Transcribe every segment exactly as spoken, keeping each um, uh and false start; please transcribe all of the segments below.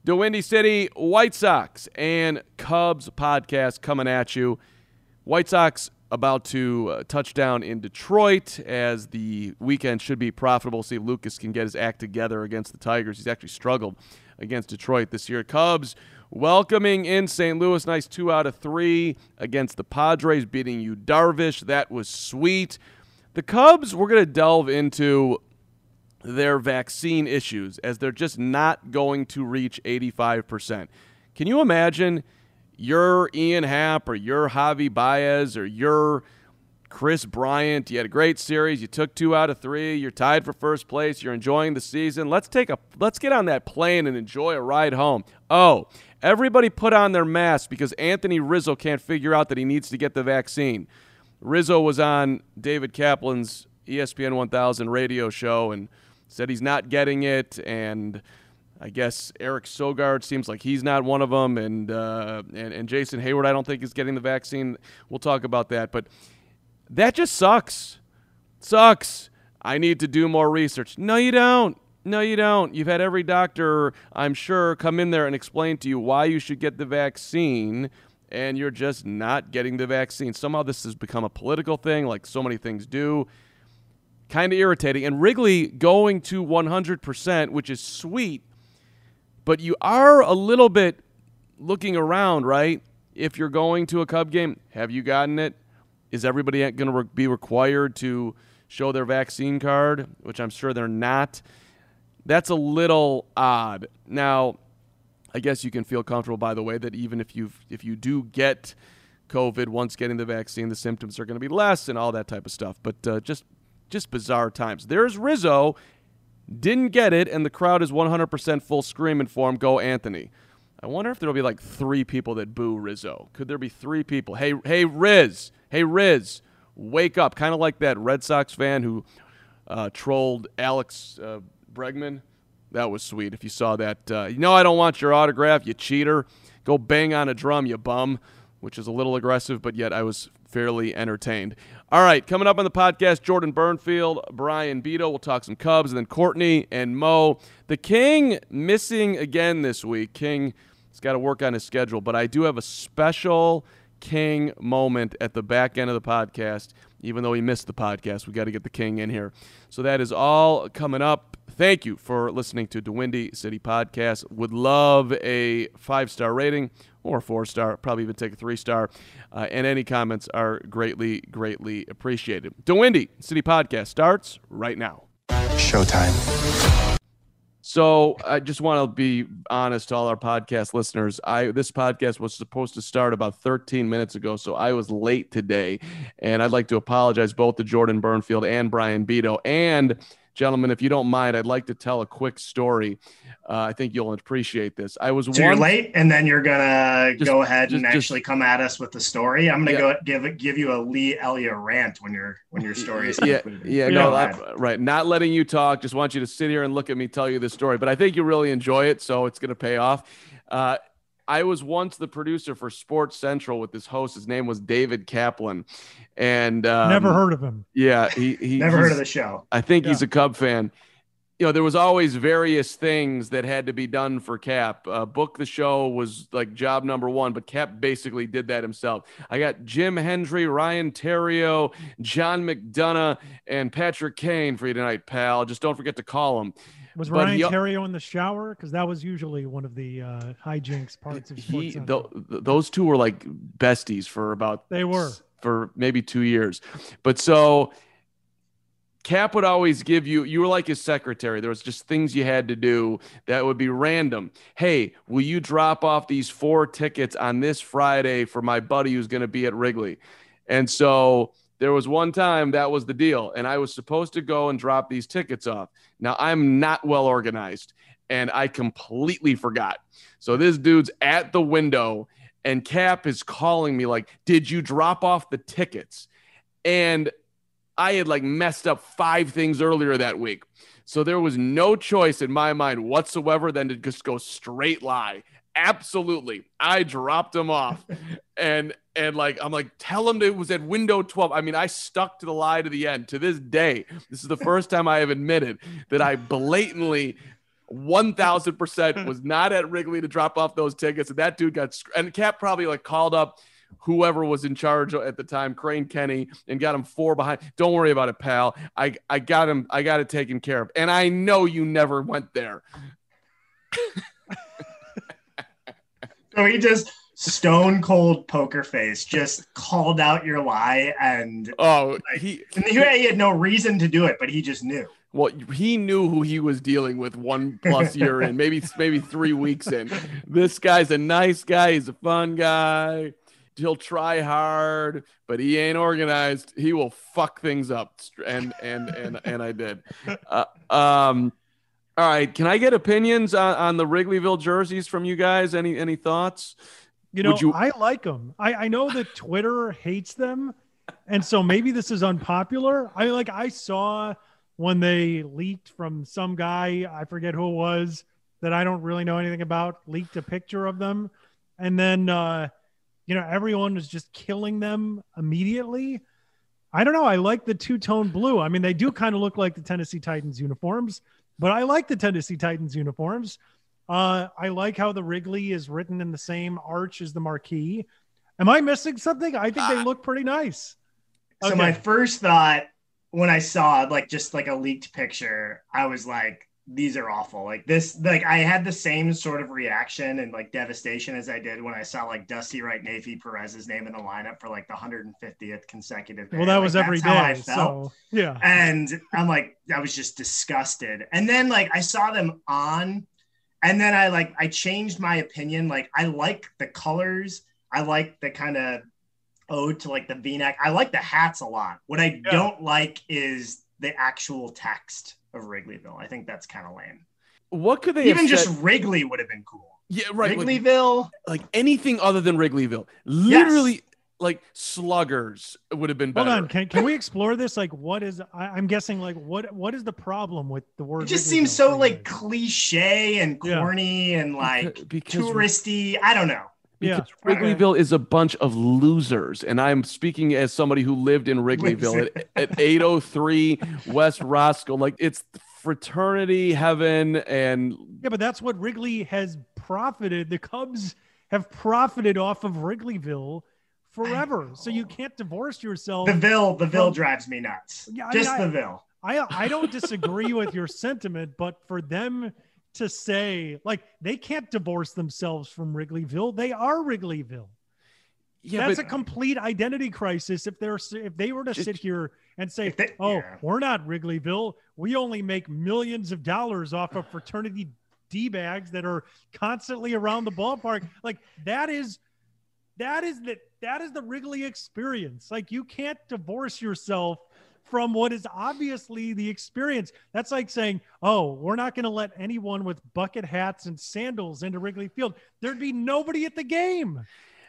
The Windy City White Sox and Cubs podcast coming at you. White Sox about to uh, touch down in Detroit as the weekend should be profitable. See if Lucas can get his act together against the Tigers. He's actually struggled against Detroit this year. Cubs welcoming in Saint Louis. Nice two out of three against the Padres, beating Yu Darvish. That was sweet. The Cubs, we're going to delve into their vaccine issues as they're just not going to reach eighty-five percent. Can you imagine you're Ian Happ or you're Javi Baez or you're Chris Bryant? You had a great series. You took two out of three. You're tied for first place. You're enjoying the season. Let's take a let's get on that plane and enjoy a ride home. Oh, everybody put on their masks because Anthony Rizzo can't figure out that he needs to get the vaccine. Rizzo was on David Kaplan's E S P N one thousand radio show and said he's not getting it, and I guess Eric Sogard seems like he's not one of them, and, uh, and and Jason Hayward I don't think is getting the vaccine. We'll talk about that, but that just sucks. Sucks. I need to do more research. No, you don't. No, you don't. You've had every doctor, I'm sure, come in there and explain to you why you should get the vaccine, and you're just not getting the vaccine. Somehow this has become a political thing, like so many things do. Kind of irritating. And Wrigley going to one hundred percent, which is sweet, but you are a little bit looking around, right? If you're going to a Cub game, have you gotten it? Is everybody going to re- be required to show their vaccine card, which I'm sure they're not? That's a little odd. Now, I guess you can feel comfortable, by the way, that even if you if you do get COVID, once getting the vaccine, the symptoms are going to be less and all that type of stuff. But uh, just just bizarre times. There's Rizzo, didn't get it, and the crowd is one hundred percent full screaming for him. Go Anthony. I wonder if there'll be like three people that boo Rizzo. Could there be three people? Hey, hey, Riz. Hey, Riz, wake up. Kind of like that Red Sox fan who uh, trolled Alex uh, Bregman. That was sweet. If you saw that, uh, you know I don't want your autograph, you cheater. Go bang on a drum, you bum, which is a little aggressive, but yet I was fairly entertained. All right, coming up on the podcast, Jordan Burnfield, Brian Beto. We'll talk some Cubs, and then Courtney and Mo. The King missing again this week. King has got to work on his schedule, but I do have a special King moment at the back end of the podcast. Even though he missed the podcast, we got to get the King in here. So that is all coming up. Thank you for listening to the Windy City Podcast. Would love a five-star rating or four-star, probably even take a three-star. Uh, and any comments are greatly, greatly appreciated. The Windy City Podcast starts right now. Showtime. So I just want to be honest to all our podcast listeners. I this podcast was supposed to start about thirteen minutes ago, so I was late today. And I'd like to apologize both to Jordan Burnfield and Brian Beto. And, gentlemen, if you don't mind, I'd like to tell a quick story. Uh, I think you'll appreciate this. I was so once, you're late, and then you're gonna just, go ahead just, and actually just, come at us with the story. I'm gonna yeah. go give it, give you a Lee Elliott rant when your when your story is yeah, concluded. yeah, no, I, right. Not letting you talk. Just want you to sit here and look at me tell you this story. But I think you really enjoy it, so it's gonna pay off. Uh, I was once the producer for Sports Central with this host. His name was David Kaplan, and um, never heard of him. Yeah, he, he never heard of the show. I think yeah. he's a Cub fan. You know, there was always various things that had to be done for Cap. Uh, book the show was like job number one, but Cap basically did that himself. I got Jim Hendry, Ryan Terrio, John McDonough, and Patrick Kane for you tonight, pal. Just don't forget to call him. Was But Ryan he- Terrio in the shower? Because that was usually one of the uh, hijinks parts of Sports He, Central. th- th- those two were like besties for about They were. for maybe two years. But so Cap would always give you, you were like his secretary. There was just things you had to do that would be random. Hey, will you drop off these four tickets on this Friday for my buddy who's going to be at Wrigley? And so there was one time that was the deal, and I was supposed to go and drop these tickets off. Now, I'm not well organized, and I completely forgot. So this dude's at the window, and Cap is calling me like, did you drop off the tickets? And I had like messed up five things earlier that week. So there was no choice in my mind whatsoever than to just go straight lie. Absolutely. I dropped him off and, and like, I'm like, tell him it was at window twelve. I mean, I stuck to the lie to the end. To this day, this is the first time I have admitted that I blatantly one thousand percent was not at Wrigley to drop off those tickets. And that dude got, and Cap probably like called up whoever was in charge at the time, Crane Kenny, and got him four behind. Don't worry about it, pal. I, I got him. I got it taken care of. And I know you never went there. So he just stone cold poker face, just called out your lie. And oh, like, he, and he, he had no reason to do it, but he just knew. Well, he knew who he was dealing with one plus year in, maybe, maybe three weeks in. This guy's a nice guy. He's a fun guy. He'll try hard, but he ain't organized. He will fuck things up. And, and, and, and I did. Uh, um, all right. Can I get opinions on, on the Wrigleyville jerseys from you guys? Any, any thoughts? You know, you- I like them. I, I know that Twitter hates them. And so maybe this is unpopular. I like, I saw when they leaked from some guy, I forget who it was, that I don't really know anything about, leaked a picture of them. And then, uh, you know, everyone was just killing them immediately. I don't know. I like the two-tone blue. I mean, they do kind of look like the Tennessee Titans uniforms, but I like the Tennessee Titans uniforms. Uh, I like how the Wrigley is written in the same arch as the marquee. Am I missing something? I think they look pretty nice. So Okay. my first thought when I saw like just like a leaked picture, I was like, these are awful. Like this, like I had the same sort of reaction and like devastation as I did when I saw like Dusty Wright Navy Perez's name in the lineup for like the one hundred fiftieth consecutive day. Well, that like, was every that's how I day. felt. So yeah. And I'm like, I was just disgusted. And then like I saw them on, and then I like I changed my opinion. Like I like the colors. I like the kind of ode to like the V-neck. I like the hats a lot. What I Yeah. don't like is the actual text of Wrigleyville. I think that's kind of lame. What could they Even have just said? Wrigley would have been cool. Yeah, right. Like, Wrigleyville. like anything other than Wrigleyville. Literally, like sluggers would have been better. Hold on. Can, can we explore this? Like, what is, I, I'm guessing like what, what is the problem with the word? It just Wrigleyville seems so for you like guys? cliche and Yeah. corny and like because touristy. I don't know. Because Yeah. Wrigleyville is a bunch of losers. And I'm speaking as somebody who lived in Wrigleyville at, at eight oh three West Roscoe. Like it's fraternity heaven. And Yeah, but that's what Wrigley has profited. The Cubs have profited off of Wrigleyville forever. So you can't divorce yourself. The Ville, the Ville Well, drives me nuts. Yeah, I Just mean, I- the Ville. I I don't disagree with your sentiment, but for them to say like they can't divorce themselves from Wrigleyville, they are Wrigleyville. yeah, That's but a complete identity crisis. If they're if they were to Just- sit here and say, If they- "Oh, yeah. we're not Wrigleyville. We only make millions of dollars off of fraternity d bags that are constantly around the ballpark," like that is that is the that is the Wrigley experience. Like you can't divorce yourself from what is obviously the experience. That's like saying, "Oh, we're not going to let anyone with bucket hats and sandals into Wrigley Field." There'd be nobody at the game.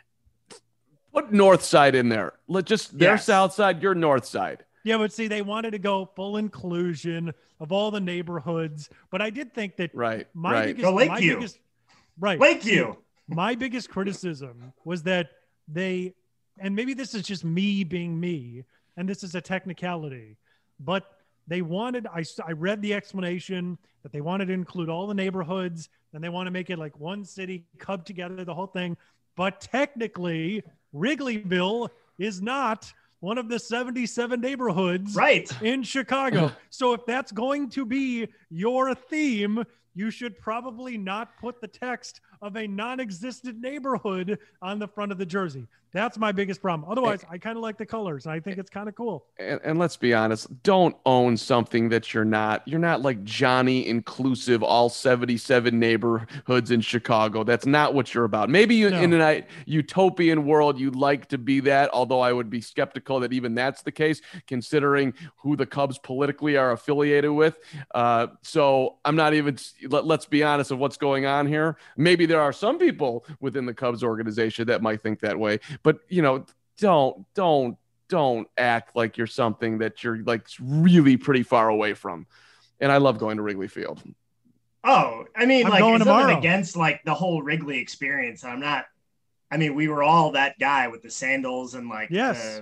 put North Side in there. Let just their Yes. South Side, your North Side. Yeah, but see, they wanted to go full inclusion of all the neighborhoods. But I did think that Right. my right. biggest, Go my Lakeview. biggest, right, Lakeview. my biggest criticism was that they, and maybe this is just me being me, and this is a technicality, but they wanted, I, I read the explanation that they wanted to include all the neighborhoods, and they want to make it like one city, Cub together, the whole thing. But technically, Wrigleyville is not one of the seventy-seven neighborhoods Right. in Chicago. So if that's going to be your theme, you should probably not put the text of a non-existent neighborhood on the front of the jersey. That's my biggest problem. Otherwise, I kind of like the colors. I think it's kind of cool. And, and let's be honest, don't own something that you're not. You're not like Johnny inclusive, all seventy-seven neighborhoods in Chicago. That's not what you're about. Maybe you, No. in a utopian world, you'd like to be that, although I would be skeptical that even that's the case, considering who the Cubs politically are affiliated with. Uh, so I'm not even, let, let's be honest of what's going on here. Maybe there are some people within the Cubs organization that might think that way. But, you know, don't, don't, don't act like you're something that you're like really pretty far away from. And I love going to Wrigley Field. Oh, I mean, I'm like, going it's nothing tomorrow. against like the whole Wrigley experience. I'm not, I mean, we were all that guy with the sandals and like, Yes. uh,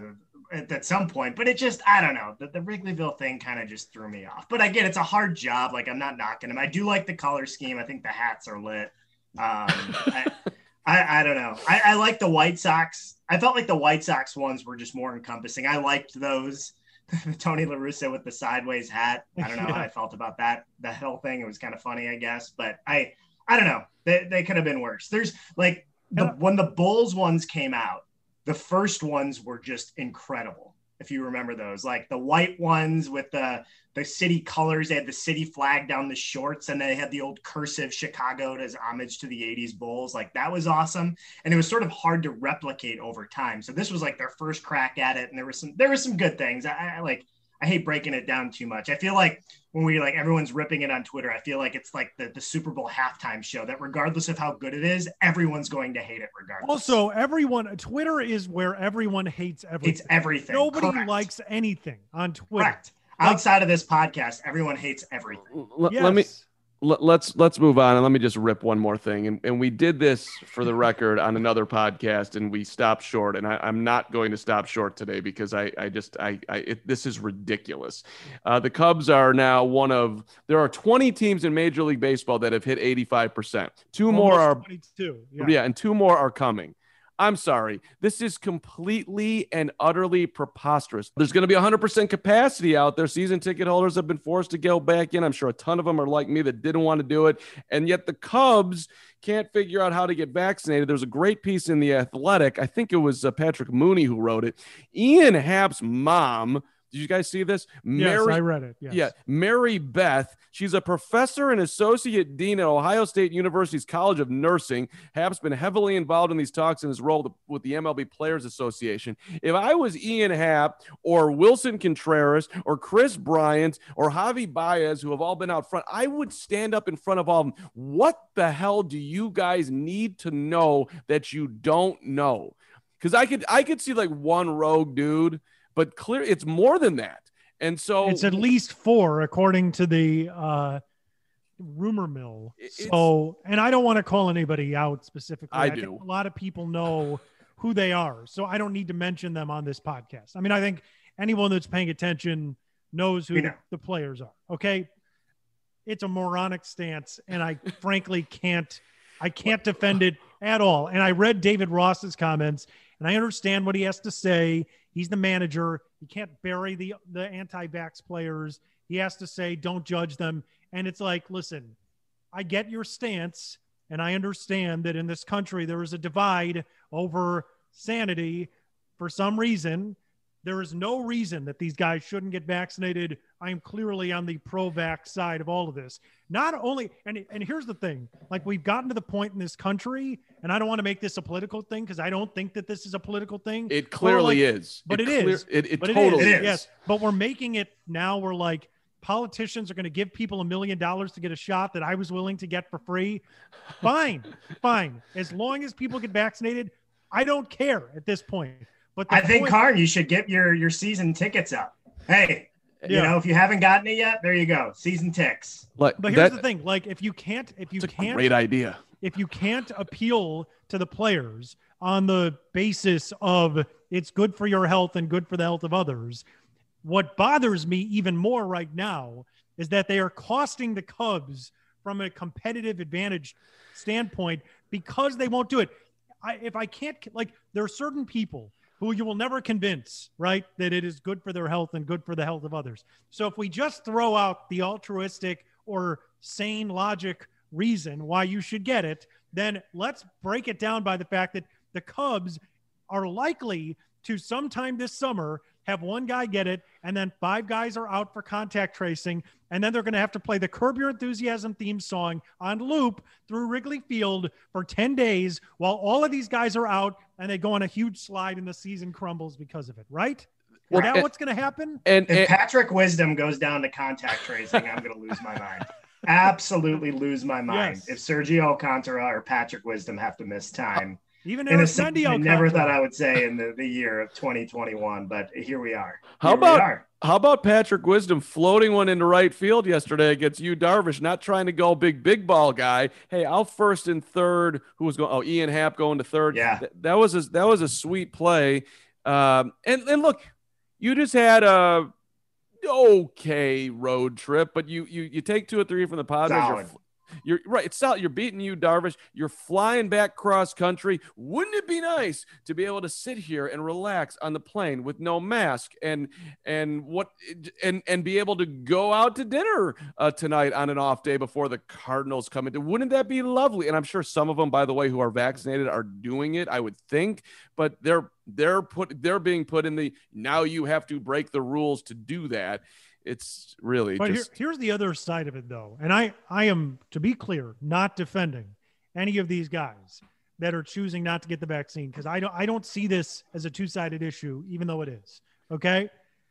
at, at some point, but it just, I don't know. The, the Wrigleyville thing kind of just threw me off. But I get it's a hard job. Like, I'm not knocking them. I do like the color scheme. I think the hats are lit. Um, I, I, I don't know. I, I like the White Sox. I felt like the White Sox ones were just more encompassing. I liked those. Tony La Russa with the sideways hat. I don't know Yeah. how I felt about that. The whole thing. It was kind of funny, I guess. But I, I don't know. They, they could have been worse. There's like the, when the Bulls ones came out, the first ones were just incredible. If you remember those, like the white ones with the, the city colors, they had the city flag down the shorts and they had the old cursive Chicago as homage to the eighties Bulls. Like that was awesome. And it was sort of hard to replicate over time. So this was like their first crack at it. And there was some, there were some good things. I, I like, I hate breaking it down too much. I feel like when we like everyone's ripping it on Twitter, I feel like it's like the, the Super Bowl halftime show that regardless of how good it is, everyone's going to hate it regardless. Also, everyone, Twitter is where everyone hates everything. It's everything. Nobody Correct. likes anything on Twitter. Correct. Outside of this podcast, everyone hates everything. L- Yes. Let me let, let's let's move on, and let me just rip one more thing. And and we did this for the record on another podcast, and we stopped short. And I, I'm not going to stop short today because I I just I, I it, this is ridiculous. Uh, the Cubs are now one of there are twenty teams in Major League Baseball that have hit eighty-five percent. Two more Almost are twenty-two. Yeah. yeah, and two more are coming. I'm sorry. This is completely and utterly preposterous. There's going to be one hundred percent capacity out there. Season ticket holders have been forced to go back in. I'm sure a ton of them are like me that didn't want to do it. And yet the Cubs can't figure out how to get vaccinated. There's a great piece in The Athletic. I think it was uh, Patrick Mooney who wrote it. Ian Happ's mom. Did you guys see this? Yes, Mary, I read it. Yes. Yeah, Mary Beth. She's a professor and associate dean at Ohio State University's College of Nursing. Happ's been heavily involved in these talks in his role with the M L B Players Association. If I was Ian Happ or Wilson Contreras or Chris Bryant or Javi Baez, who have all been out front, I would stand up in front of all of them. What the hell do you guys need to know that you don't know? Because I could, I could see like one rogue dude, but clear it's more than that. And so It's at least four, according to the uh, rumor mill. It's- So, and I don't want to call anybody out specifically. I think do. a lot of people know who they are, so I don't need to mention them on this podcast. I mean, I think anyone that's paying attention knows who We the, know. the players are. Okay, it's a moronic stance, and I frankly can't. I can't defend it at all. And I read David Ross's comments, and I understand what he has to say. He's the manager. He can't bury the, the anti-vax players. He has to say, don't judge them. And it's like, listen, I get your stance, and I understand that in this country there is a divide over sanity for some reason. There is no reason that these guys shouldn't get vaccinated. I am clearly on the pro-vax side of all of this. Not only, and, and here's the thing, like we've gotten to the point in this country, and I don't want to make this a political thing because I don't think that this is a political thing. it clearly Like, is. But it it clear- is. It, it but totally It is. is. Yes. But we're making it now. We're like, politicians are going to give people a million dollars to get a shot that I was willing to get for free. Fine. Fine. As long as people get vaccinated, I don't care at this point. But the I think, point- Karn, you should get your, your season tickets up. Hey, you Yeah. know, if you haven't gotten it yet, there you go. Season ticks. Like, But here's that- the thing: like, if you can't, if you It's a can't, great idea. if you can't appeal to the players on the basis of it's good for your health and good for the health of others, what bothers me even more right now is that they are costing the Cubs from a competitive advantage standpoint because they won't do it. I, if I can't, like, there are certain people who you will never convince, right, that it is good for their health and good for the health of others. So if we just throw out the altruistic or sane logic reason why you should get it, then let's break it down by the fact that the Cubs are likely to sometime this summer have one guy get it, and then five guys are out for contact tracing, and then they're going to have to play the Curb Your Enthusiasm theme song on loop through Wrigley Field for ten days while all of these guys are out, and they go on a huge slide and the season crumbles because of it, right? Is Well, that and- what's going to happen? And, If and Patrick Wisdom goes down to contact tracing, I'm going to lose my mind. Absolutely lose my mind. Yes. If Sergio Alcantara or Patrick Wisdom have to miss time. Even In a Eric sentence Mendy I never Alcantara. thought I would say in the, the year of twenty twenty-one, but here we are. How Here we about- are. how about Patrick Wisdom floating one into right field yesterday against you, Darvish, not trying to go big, big ball guy. Hey, I'll first and third. Who was going? Oh, Ian Happ going to third. Yeah. Th- that was a, that was a sweet play. Um, and, and look, you just had a okay road trip, but you you you take two or three from the Padres. You're, you're right. It's solid. You're beating you, Darvish. You're flying back cross country. Wouldn't it be nice to be able to sit here and relax on the plane with no mask and and what and and be able to go out to dinner uh, tonight on an off day before the Cardinals come in? Wouldn't that be lovely? And I'm sure some of them, by the way, who are vaccinated are doing it, I would think, but they're they're put they're being put in the now you have to break the rules to do that. It's really but just... here, here's the other side of it, though. And I, I am, to be clear, not defending any of these guys that are choosing not to get the vaccine, because I don't, I don't see this as a two-sided issue, even though it is. Okay.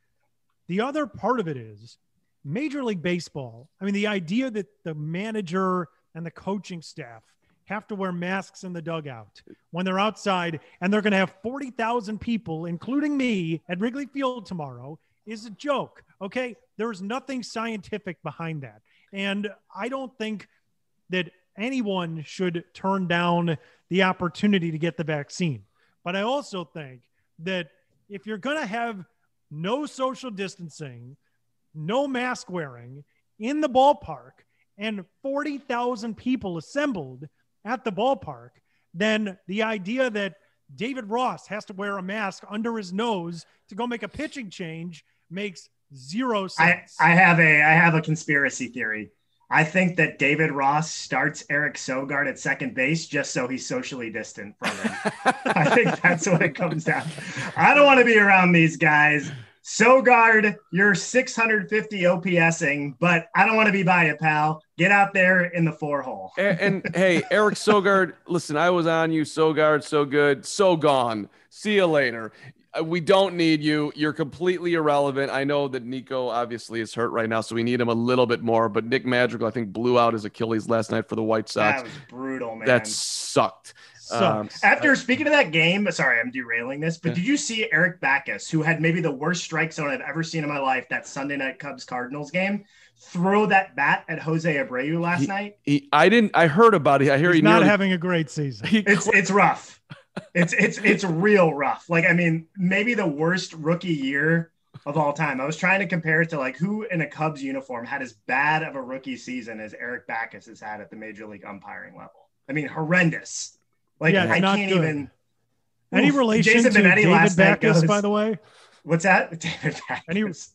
The other part of it is Major League Baseball. I mean, the idea that the manager and the coaching staff have to wear masks in the dugout when they're outside and they're going to have forty thousand people, including me, at Wrigley Field tomorrow is a joke. Okay. There's nothing scientific behind that. And I don't think that anyone should turn down the opportunity to get the vaccine. But I also think that if you're going to have no social distancing, no mask wearing in the ballpark, and forty thousand people assembled at the ballpark, then the idea that David Ross has to wear a mask under his nose to go make a pitching change makes zero sense. I, I have a I have a conspiracy theory. I think that David Ross starts Eric Sogard at second base just so he's socially distant from him. I think that's what it comes down to. I don't want to be around these guys. Sogard, you're six hundred fifty OPSing, but I don't want to be by you, pal. Get out there in the four hole. and, and hey, Eric Sogard, listen, I was on you. Sogard, so good, so gone. See you later. We don't need you. You're completely irrelevant. I know that Nico obviously is hurt right now, so we need him a little bit more. But Nick Madrigal, I think, blew out his Achilles last night for the White Sox. That was brutal, man. That sucked. Um, After speaking of that game, sorry, I'm derailing this, but Yeah. did you see Eric Backus, who had maybe the worst strike zone I've ever seen in my life, that Sunday night Cubs Cardinals game, throw that bat at Jose Abreu last He- night? He, I didn't. I heard about it. I hear He's he not nearly, having a great season. he It's it's rough. It's it's it's real rough. Like, I mean, maybe the worst rookie year of all time. I was trying to compare it to like who in a Cubs uniform had as bad of a rookie season as Eric Backus has had at the major league umpiring level. I mean, horrendous. Like, Yeah, it's I not can't good. even. Any Oof. relation Jason to Benetti David last night Backus, goes- by the way? What's that? David Any- Backus.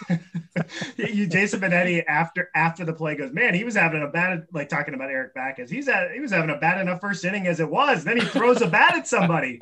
you, Jason Benetti after after the play goes, man, he was having a bad, like talking about Eric Backus. He's at, he was having a bad enough first inning as it was. Then he throws a bat at somebody.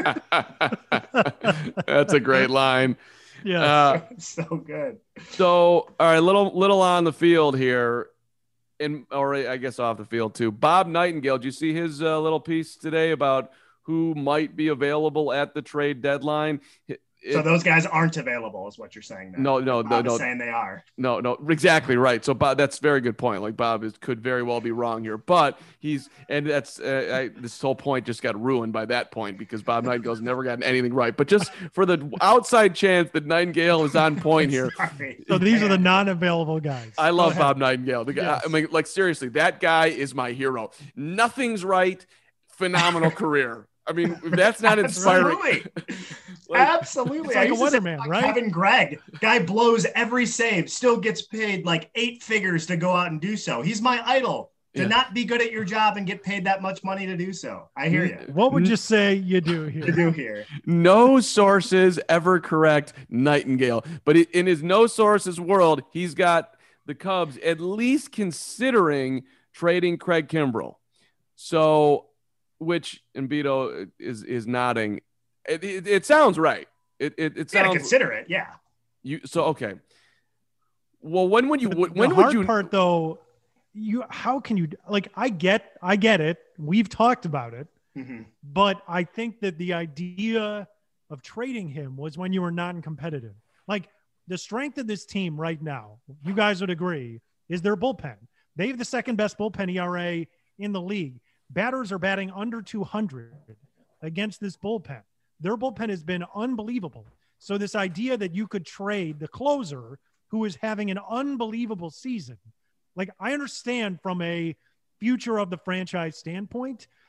That's a great line. Yeah. Uh, So good. so, all right, little little on the field here, in or I guess off the field too. Bob Nightingale, did you see his uh, little piece today about who might be available at the trade deadline? It- So it- those guys aren't available, is what you're saying. Then. no, no, no, Bob is no, saying they are. no, no, exactly right. So Bob, that's a very good point. Like Bob is could very well be wrong here, but he's and that's uh, I, this whole point just got ruined by that point because Bob Nightingale's never gotten anything right. But just for the outside chance that Nightingale is on point here, Sorry. So these are the Man. non-available guys. I love Go ahead. Bob Nightingale. The guy, Yes. I mean, like seriously, that guy is my hero. Nothing's right. Phenomenal career. I mean, if that's not inspiring. Absolutely. Like, Absolutely. It's I like a used to say, weatherman, like, right? Kevin Gregg, guy blows every save, still gets paid like eight figures to go out and do so. He's my idol. To Yeah. not be good at your job and get paid that much money to do so. I hear you. What would you say you do To here? do here. no sources ever correct Nightingale, but i- in his no sources world, he's got the Cubs at least considering trading Craig Kimbrell. So, which and Beto is is nodding. It, it, it sounds right. It it, it You gotta sounds consider it. Yeah. you. So okay. Well, when would you? The- When the would hard you? part, though, you how can you like? I get, I get it. We've talked about it, Mhm. but I think that the idea of trading him was when you were non-competitive. Like the strength of this team right now, you guys would agree, is their bullpen. They have the second best bullpen E R A in the league. Batters are batting under two hundred against this bullpen. Their bullpen has been unbelievable. So this idea that you could trade the closer who is having an unbelievable season, like I understand from a future of the franchise standpoint,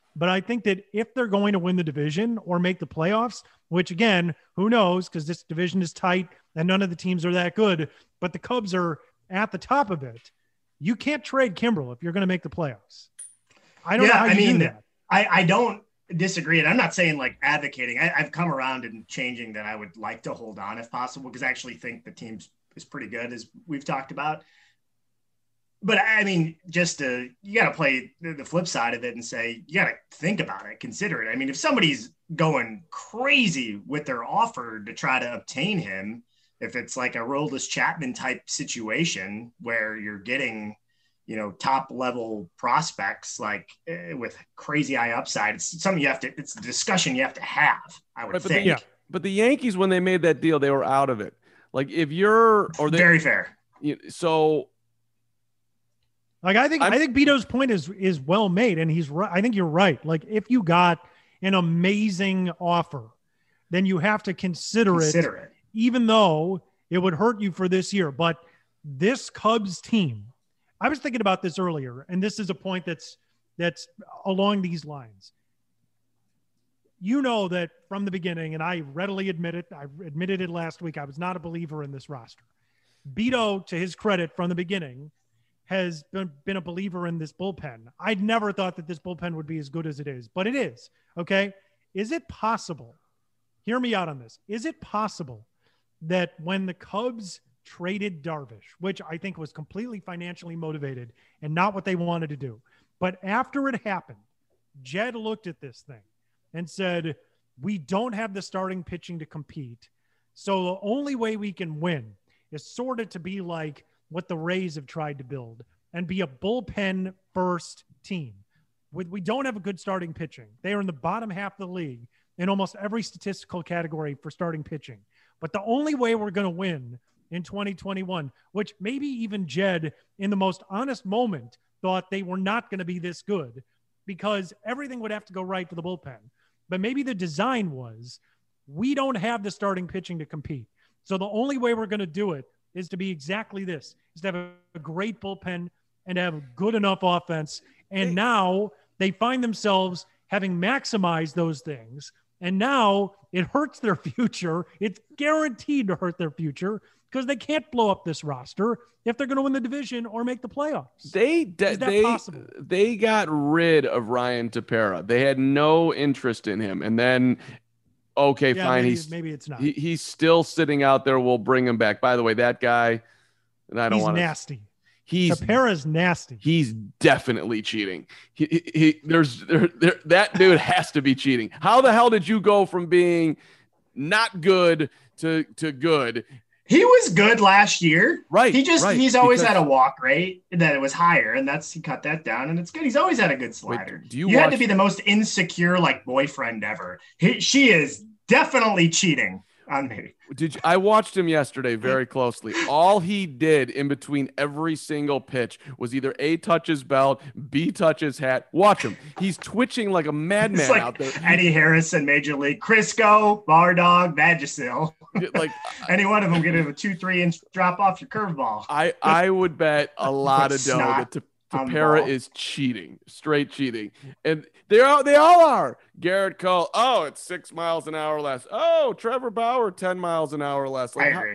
But I think that if they're going to win the division or make the playoffs, which again, who knows, because this division is tight and none of the teams are that good, but the Cubs are at the top of it. You can't trade Kimbrel if you're going to make the playoffs. I don't yeah, know how you I mean, do that. I, I don't disagree. And I'm not saying like advocating. I, I've come around and changing that I would like to hold on if possible, because I actually think the team is pretty good, as we've talked about. But I mean, just to, you got to play the flip side of it and say, you got to think about it, consider it. I mean, if somebody's going crazy with their offer to try to obtain him, if it's like a Roldis Chapman type situation where you're getting, you know, top level prospects, like eh, with crazy high upside, it's something you have to, it's a discussion you have to have, I would right, but think. The, yeah. But the Yankees, when they made that deal, they were out of it. Like if you're, or they, very fair. You, so, Like I think I'm, I think Beto's point is is well made, and he's right. I think you're right. Like if you got an amazing offer, then you have to consider, consider it, it, even though it would hurt you for this year. But this Cubs team, I was thinking about this earlier, and this is a point that's that's along these lines. You know that from the beginning, and I readily admit it. I admitted it last week. I was not a believer in this roster. Beto, to his credit, from the beginning, has been, been a believer in this bullpen. I'd never thought that this bullpen would be as good as it is, but it is. Okay. Is it possible? Hear me out on this. Is it possible that when the Cubs traded Darvish, which I think was completely financially motivated and not what they wanted to do, but after it happened, Jed looked at this thing and said, we don't have the starting pitching to compete. So the only way we can win is sort of to be like what the Rays have tried to build and be a bullpen first team. With, we don't have a good starting pitching. They are in the bottom half of the league in almost every statistical category for starting pitching. But the only way we're going to win in twenty twenty-one, which maybe even Jed in the most honest moment thought they were not going to be this good because everything would have to go right for the bullpen. But maybe the design was, we don't have the starting pitching to compete. So the only way we're going to do it is to be exactly this, is to have a, a great bullpen and have a good enough offense. And now they find themselves having maximized those things. And now it hurts their future. It's guaranteed to hurt their future because they can't blow up this roster if they're going to win the division or make the playoffs. They de- is that they possible? They got rid of Ryan Tepera. They had no interest in him. And then okay, yeah, fine. Maybe, he's maybe it's not. He, he's still sitting out there. We'll bring him back. By the way, that guy, and I don't he's want to. nasty. He's Tepera's nasty. He's definitely cheating. He, he, he there's there, there, that dude has to be cheating. How the hell did you go from being not good to to good? He was good last year. Right. He just, right, he's always because, had a walk rate that it was higher, and that's, he cut that down, and it's good. He's always had a good slider. Wait, do you you watch, had to be the most insecure, like, boyfriend ever. He, she is definitely cheating on me. Did you, I watched him yesterday very closely. All he did in between every single pitch was either A, touch his belt, B, touch his hat. Watch him. He's twitching like a madman It's like out there. Eddie Harris in Major League. Crisco, Bardog, Vagisil. Like any one of them get a two, three inch drop off your curveball. I, I would bet a lot of dough that Te- Tepera ball. is cheating, straight cheating. And they are, they all are. Garrett Cole, oh, it's six miles an hour less. Oh, Trevor Bauer, ten miles an hour less. Like, I agree.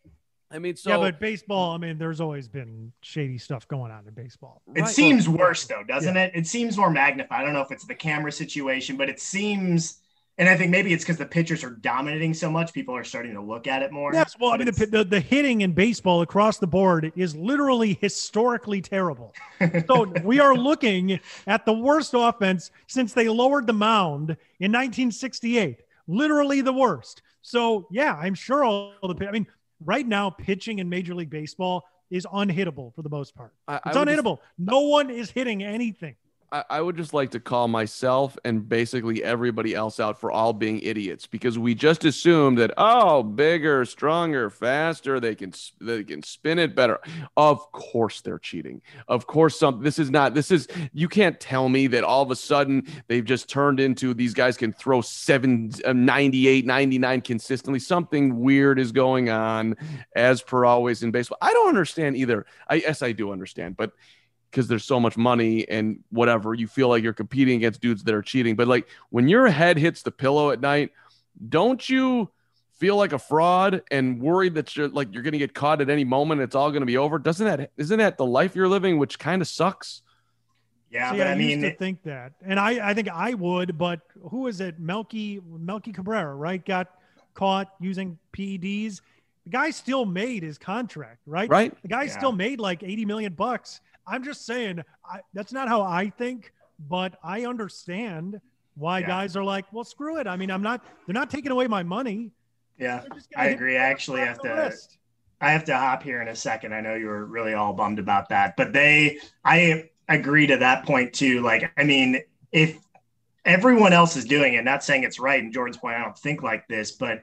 I mean, so yeah, but baseball, I mean, there's always been shady stuff going on in baseball. It right. seems worse though, doesn't yeah. it? It seems more magnified. I don't know if it's the camera situation, but it seems, and I think maybe it's because the pitchers are dominating so much, people are starting to look at it more. Yes, well, I mean, the, the, the hitting in baseball across the board is literally historically terrible. So we are looking at the worst offense since they lowered the mound in nineteen sixty-eight. Literally the worst. So, yeah, I'm sure all the – I mean, right now, pitching in Major League Baseball is unhittable for the most part. I, It's I would unhittable. Just, no one is hitting anything. I, I would just like to call myself and basically everybody else out for all being idiots because we just assumed that, oh, bigger, stronger, faster, they can they can spin it better. Of course they're cheating. Of course some this is not this is you can't tell me that all of a sudden they've just turned into these guys can throw seven ninety-eight, ninety-nine consistently. Something weird is going on as per always in baseball. I don't understand either. I yes I do understand, but because there's so much money and whatever. You feel like you're competing against dudes that are cheating. But like when your head hits the pillow at night, don't you feel like a fraud and worried that you're like you're going to get caught at any moment? It's all going to be over. Doesn't that isn't that the life you're living, which kind of sucks? Yeah, See, but I, I mean, used to think that, and I, I think I would, but who is it? Melky, Melky Cabrera, right? Got caught using P E Ds. The guy still made his contract, right? Right. The guy Yeah. still made like eighty million bucks. I'm just saying, I, that's not how I think, but I understand why Yeah. guys are like, well, screw it. I mean, I'm not. They're not taking away my money. yeah, They're just gonna I hit agree. me I on the actually front have of the to. wrist. I have to hop here in a second. I know you were really all bummed about that, but they, I agree to that point too. Like, I mean, if everyone else is doing it, not saying it's right, and Jordan's point, I don't think like this, but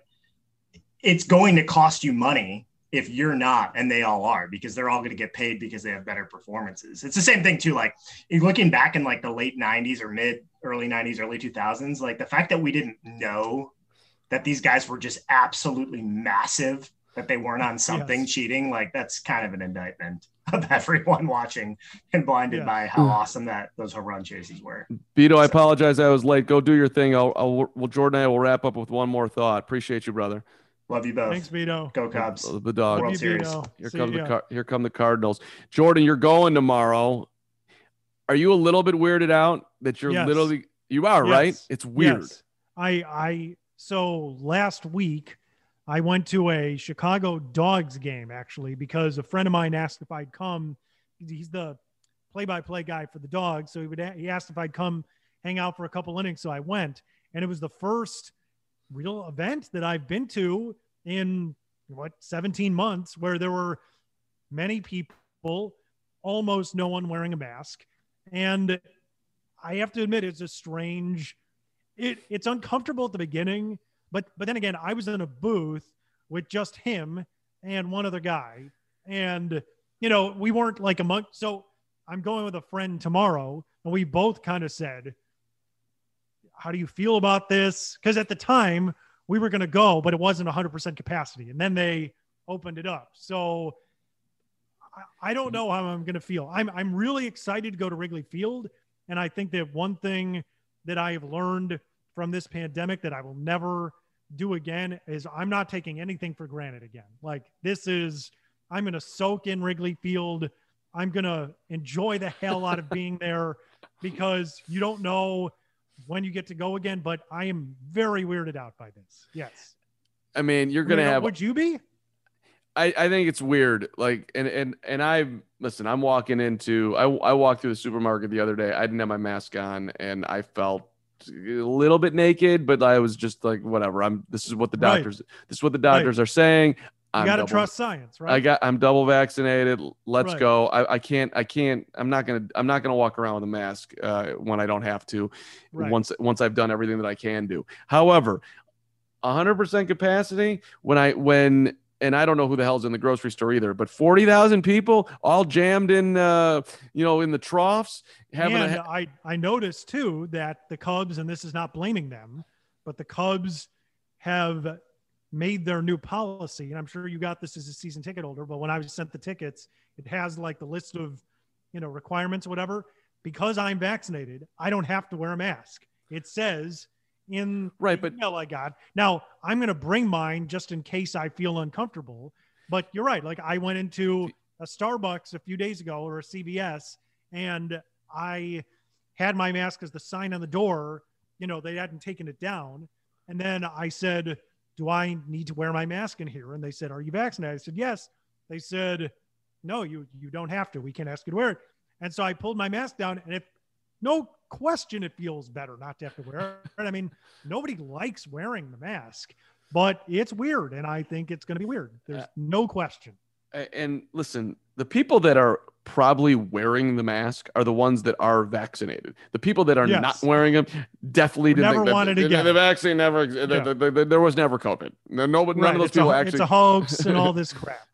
it's going to cost you money if you're not, and they all are, because they're all going to get paid because they have better performances. It's the same thing too. Like you're looking back in like the late nineties or mid, early nineties, early two thousands, like the fact that we didn't know that these guys were just absolutely massive, that they weren't on something Yes. cheating, like that's kind of an indictment of everyone watching and blinded Yeah. by how awesome that those home run chases were. Beto, I apologize. I was late. Go do your thing. I'll, I'll well, Jordan and I will wrap up with one more thought. Appreciate you, brother. Love you both. Thanks, Vito. Go Cubs. The, the dog. Love World you, Series. Vito. Here See comes the ya. car. Here come the Cardinals. Jordan, you're going tomorrow. Are you a little bit weirded out that you're Yes. literally? You are, Yes. right? It's weird. Yes. I I so last week I went to a Chicago Dogs game actually because a friend of mine asked if I'd come. He's the play-by-play guy for the Dogs, so he would he asked if I'd come hang out for a couple innings. So I went, and it was the first real event that I've been to in what seventeen months where there were many people, almost no one wearing a mask, and I have to admit it's a strange. It, it's uncomfortable at the beginning, but but then again, I was in a booth with just him and one other guy, and you know we weren't like a month. So I'm going with a friend tomorrow, and we both kind of said, "How do you feel about this?" Because at the time we were going to go, but it wasn't one hundred percent capacity, and then they opened it up. So I, I don't know how I'm going to feel. I'm I'm really excited to go to Wrigley Field, and I think that one thing that I have learned from this pandemic that I will never do again is I'm not taking anything for granted again. Like this is, I'm going to soak in Wrigley Field. I'm going to enjoy the hell out of being there because you don't know when you get to go again, but I am very weirded out by this. Yes. I mean, you're I gonna mean, have. would you be? I, I think it's weird. Like, and and and I listen. I'm walking into. I I walked through the supermarket the other day. I didn't have my mask on, and I felt a little bit naked, but I was just like, whatever. I'm. This is what the Right. doctors. This is what the doctors are saying. You I'm got to double- trust science, right? I got. I'm double vaccinated. Let's Right. go. I, I can't. I can't. I'm not gonna. I'm not gonna walk around with a mask uh, when I don't have to. Right. Once once I've done everything that I can do. However, one hundred percent capacity when I when. And I don't know who the hell's in the grocery store either, but forty thousand people all jammed in, uh, you know, in the troughs. Having and a, I, I noticed too that the Cubs, and this is not blaming them, but the Cubs have made their new policy. And I'm sure you got this as a season ticket holder, but when I was sent the tickets, it has like the list of, you know, requirements or whatever. Because I'm vaccinated, I don't have to wear a mask. It says in Right, the but- email I got. Now I'm going to bring mine just in case I feel uncomfortable, but you're right. Like I went into a Starbucks a few days ago or a C V S and I had my mask as the sign on the door, you know, they hadn't taken it down. And then I said, do I need to wear my mask in here? And they said, are you vaccinated? I said, yes. They said, no, you, you don't have to. We can ask you to wear it. And so I pulled my mask down and if no question, it feels better not to have to wear it. I mean, nobody likes wearing the mask, but it's weird. And I think it's going to be weird. There's no question. and listen, the people that are probably wearing the mask are the ones that are vaccinated. The people that are Yes. not wearing them definitely didn't Never think that wanted the, to get the it. vaccine never. The, Yeah. the, the, the, there was never COVID. No, nobody, none Right. of those It's a, people it's actually. a hoax and all this crap.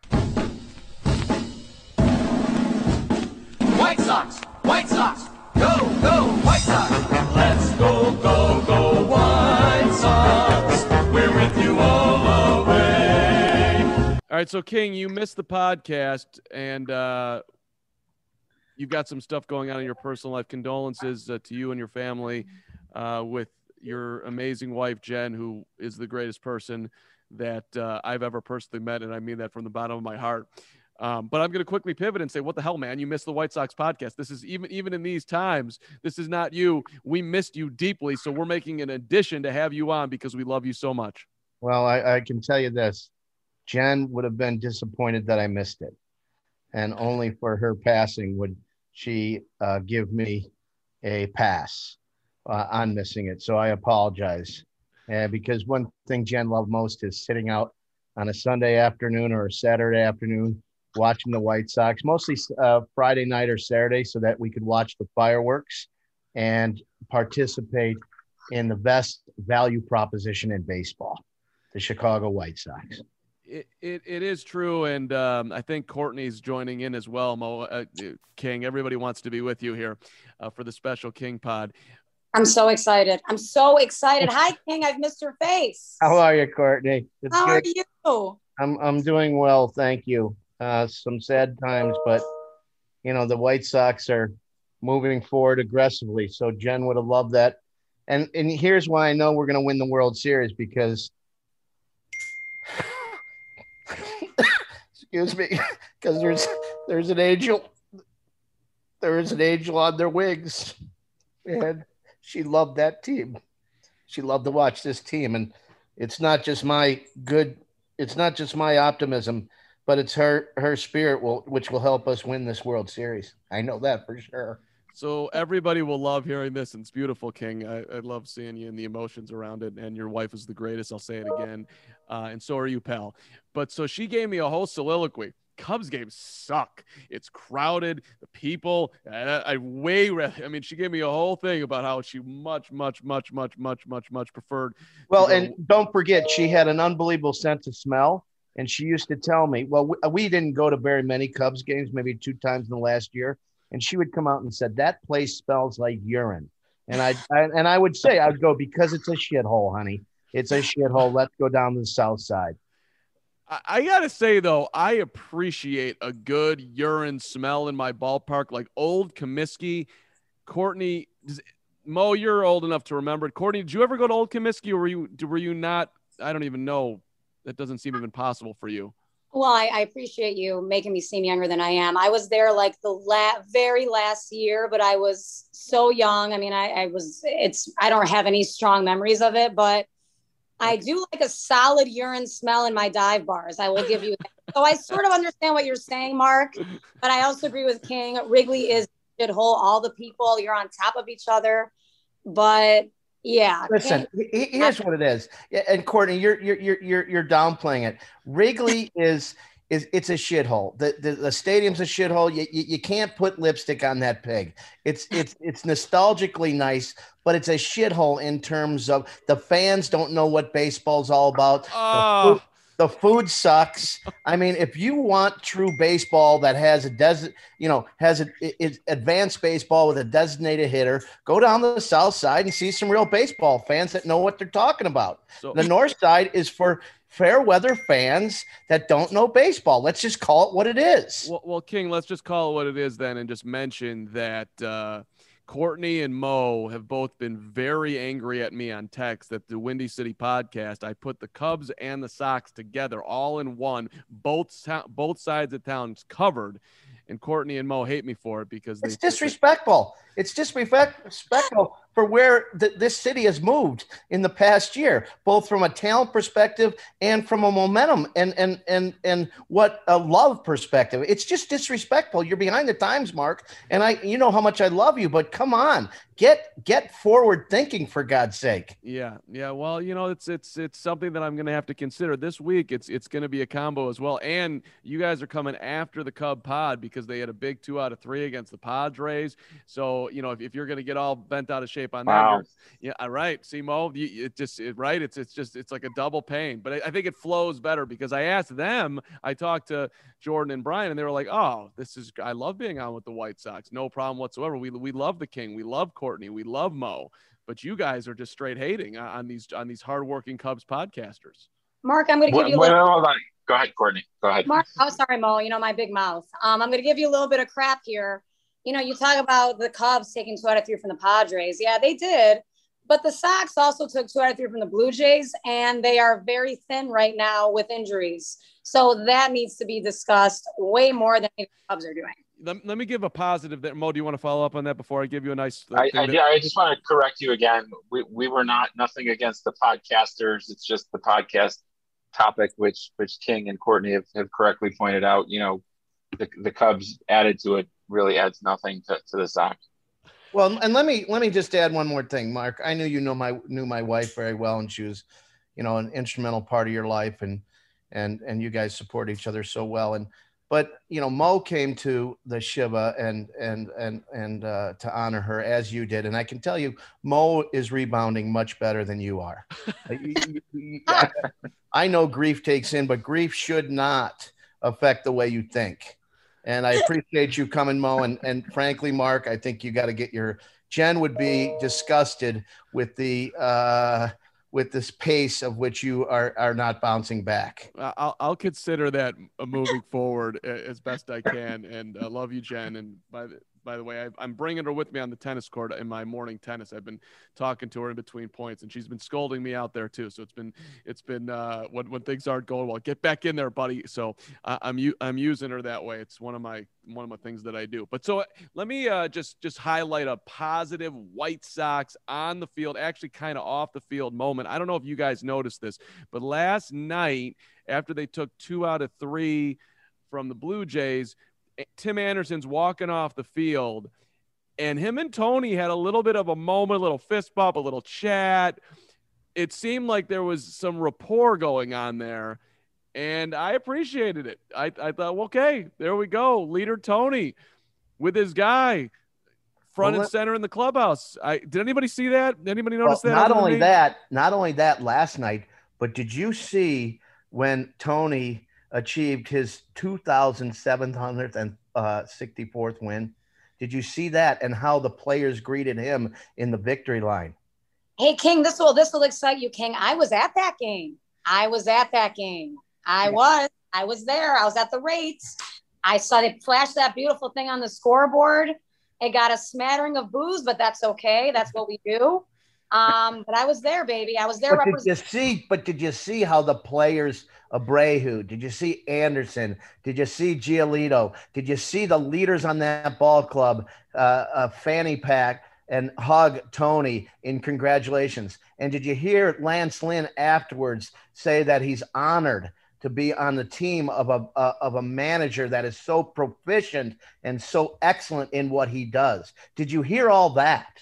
White Sox, White Sox, go, go, White Sox. Let's go, go, go, White Sox. We're with you all the way. All right, so King, you missed the podcast, and uh, you've got some stuff going on in your personal life. Condolences uh, to you and your family uh, with your amazing wife, Jen, who is the greatest person that uh, I've ever personally met. And I mean that from the bottom of my heart. Um, but I'm going to quickly pivot and say, what the hell, man? You missed the White Sox podcast. This is even, even in these times, this is not you. We missed you deeply. So we're making an addition to have you on because we love you so much. Well, I, I can tell you this. Jen would have been disappointed that I missed it. And only for her passing would she uh, give me a pass uh, on missing it. So I apologize. Uh, because one thing Jen loved most is sitting out on a Sunday afternoon or a Saturday afternoon watching the White Sox, mostly uh, Friday night or Saturday, so that we could watch the fireworks and participate in the best value proposition in baseball, the Chicago White Sox. It, it, it is true, and um, I think Courtney's joining in as well, Mo. Uh, King, everybody wants to be with you here uh, for the special King pod. I'm so excited. I'm so excited. Hi, King. I've missed your face. How are you, Courtney? It's How good. are you? I'm I'm doing well, thank you. Uh, some sad times, but you know the White Sox are moving forward aggressively. So Jen would have loved that. And and here's why I know we're going to win the World Series, because excuse me, because there's there's an angel, there is an angel on their wings, and she loved that team. She loved to watch this team, and it's not just my good. It's not just my optimism, but it's her her spirit will which will help us win this World Series. I know that for sure. So everybody will love hearing this, and it's beautiful, King. I, I love seeing you and the emotions around it, and your wife is the greatest. I'll say it again, uh, and so are you, pal. But so she gave me a whole soliloquy. Cubs games suck. It's crowded. The people, I, I way rather, I mean, she gave me a whole thing about how she much, much, much, much, much, much, much preferred. Well, go, and don't forget, she had an unbelievable sense of smell. And she used to tell me, well, we, we didn't go to very many Cubs games, maybe two times in the last year. And she would come out and said, that place smells like urine. And I, I and I would say, I'd go, because it's a shithole, honey. It's a shithole. Let's go down to the south side. I gotta say, though, I appreciate a good urine smell in my ballpark, like old Comiskey. Courtney, does, Mo, you're old enough to remember it. Courtney, did you ever go to old Comiskey, or were you, were you not? I don't even know. That doesn't seem even possible for you. Well, I, I appreciate you making me seem younger than I am. I was there like the la- very last year, but I was so young. I mean, I, I was, it's, I don't have any strong memories of it, but I do like a solid urine smell in my dive bars. I will give you that. So I sort of understand what you're saying, Mark, but I also agree with King. Wrigley is a shithole. All the people, you're on top of each other. But yeah. Listen, King, here's what it is. And Courtney, you're you're you're you're you're downplaying it. Wrigley is is it's a shithole. The, the the stadium's a shithole. You, you you can't put lipstick on that pig. It's it's it's nostalgically nice, but it's a shithole in terms of the fans don't know what baseball's all about. Oh. The, food, the food sucks. I mean, if you want true baseball that has a des, you know, has a it's advanced baseball with a designated hitter, go down to the south side and see some real baseball fans that know what they're talking about. So, the north side is for fair weather fans that don't know baseball. Let's just call it what it is. Well, well, King, let's just call it what it is then, and just mention that uh, Courtney and Mo have both been very angry at me on text that the Windy City podcast, I put the Cubs and the Sox together all in one, both both sides of town's covered. And Courtney and Mo hate me for it because it's they, disrespectful. It's disrespectful for where the, this city has moved in the past year, both from a talent perspective and from a momentum and and and and what a love perspective. It's just disrespectful. You're behind the times, Mark, and I, you know how much I love you, but come on, get get forward thinking, for God's sake. Yeah, yeah. Well, you know, it's it's it's something that I'm going to have to consider this week. It's it's going to be a combo as well, and you guys are coming after the Cub pod because they had a big two out of three against the Padres. So you know, if, if you're going to get all bent out of shape on wow. that, yeah, all right. See, Mo, you, it just it, right. It's it's just it's like a double pain, but I, I think it flows better because I asked them. I talked to Jordan and Brian, and they were like, "Oh, this is I love being on with the White Sox, no problem whatsoever. We we love the King, we love Courtney, we love Mo, but you guys are just straight hating on these on these hardworking Cubs podcasters." Mark, I'm going to give Wait, you a wait, little. hold on. Go ahead, Courtney. Go ahead. Mark, oh, sorry, Mo. You know my big mouth. Um, I'm going to give you a little bit of crap here. you know, you talk about the Cubs taking two out of three from the Padres. Yeah, they did. But the Sox also took two out of three from the Blue Jays, and they are very thin right now with injuries. So that needs to be discussed way more than the Cubs are doing. Let, let me give a positive there. Mo, do you want to follow up on that before I give you a nice uh, I, thing I, that- I just want to correct you again. We, we were not nothing against the podcasters. It's just the podcast topic, which which King and Courtney have, have correctly pointed out. You know, the, the Cubs added to it really adds nothing to, to the Sox. Well, and let me let me just add one more thing, Mark. I knew you know my knew my wife very well, and she was, you know, an instrumental part of your life, and and and you guys support each other so well. And but you know, Mo came to the Shiva and and and and uh, to honor her as you did, and I can tell you, Mo is rebounding much better than you are. You- you- you- I, I know grief takes in, but grief should not affect the way you think. And I appreciate you coming, Mo. And, and frankly, Mark, I think you got to get your Jen would be disgusted with the uh, with this pace of which you are are not bouncing back. I'll, I'll consider that uh, moving forward a- as best I can. And I love you, Jen. And by the, by the way, I, I'm bringing her with me on the tennis court in my morning tennis. I've been talking to her in between points, and she's been scolding me out there too. So it's been it's been uh, when when things aren't going well, get back in there, buddy. So uh, I'm u- I'm using her that way. It's one of my one of my things that I do. But so uh, let me uh, just just highlight a positive White Sox on the field, actually kind of off the field moment. I don't know if you guys noticed this, but last night after they took two out of three from the Blue Jays, Tim Anderson's walking off the field, and him and Tony had a little bit of a moment, a little fist bump, a little chat. It seemed like there was some rapport going on there, and I appreciated it. I, I thought, well, okay, there we go. Leader Tony with his guy front Well, and center in the clubhouse. I did anybody see that? Did anybody notice Well, that? not other than only me? that, not only that last night, but did you see when Tony achieved his two thousand seven hundred sixty-fourth win? Did you see that and how the players greeted him in the victory line? Hey, King, this will this will excite you, King. I was at that game. I was at that game. I Yeah. was. I was there. I was at the rates. I saw they flash that beautiful thing on the scoreboard. It got a smattering of booze, but that's okay. That's what we do. Um, but I was there, baby. I was there. But did you Represent- see? But did you see how the players, Abreu? Did you see Anderson? Did you see Giolito? Did you see the leaders on that ball club, uh, uh, fanny pack and hug Tony in congratulations? And did you hear Lance Lynn afterwards say that he's honored to be on the team of a uh, of a manager that is so proficient and so excellent in what he does? Did you hear all that?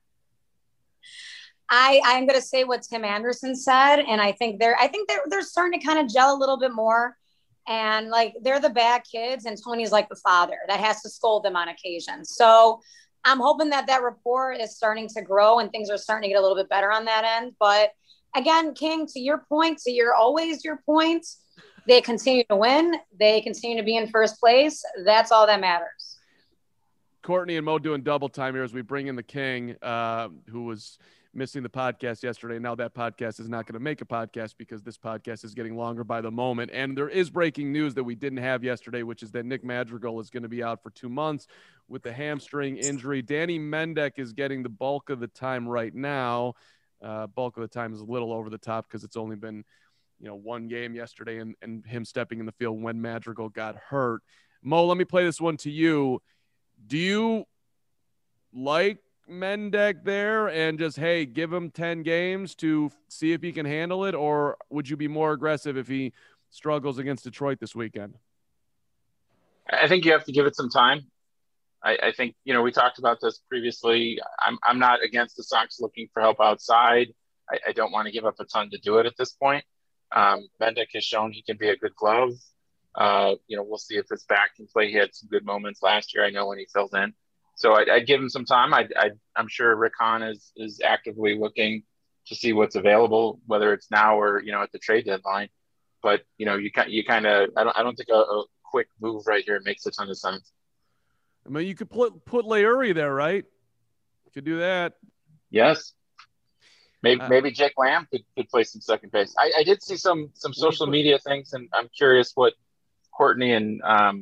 I, I'm going to say what Tim Anderson said, and I think they're I think they're they're starting to kind of gel a little bit more, and like they're the bad kids, and Tony's like the father that has to scold them on occasion. So I'm hoping that that rapport is starting to grow and things are starting to get a little bit better on that end. But again, King, to your point, to your always your point, they continue to win, they continue to be in first place. That's all that matters. Courtney and Mo doing double time here as we bring in the King, uh, who was missing the podcast yesterday. Now that podcast is not going to make a podcast because this podcast is getting longer by the moment. And there is breaking news that we didn't have yesterday, which is that Nick Madrigal is going to be out for two months with the hamstring injury. Danny Mendick is getting the bulk of the time right now. Uh, bulk of the time is a little over the top because it's only been, you know, one game yesterday and, and him stepping in the field when Madrigal got hurt. Mo, let me play this one to you. Do you like Mendick there and just, hey, give him ten games to see if he can handle it? Or would you be more aggressive if he struggles against Detroit this weekend? I think you have to give it some time. I, I think, you know, we talked about this previously. I'm I'm not against the Sox looking for help outside. I, I don't want to give up a ton to do it at this point. Um, Mendick has shown he can be a good glove. Uh, you know, we'll see if his back can play. He had some good moments last year, I know, when he filled in. So I'd, I'd give him some time. I, I, I'm sure Rick Hahn is is actively looking to see what's available, whether it's now or, you know, at the trade deadline. But, you know, you, you kind of, I don't, I don't think a, a quick move right here makes a ton of sense. I mean, you could put, put Leury there, right? You could do that. Yes. Maybe, Uh, maybe Jake Lamb could, could play some second base. I, I did see some some social media things, and I'm curious what Courtney and um,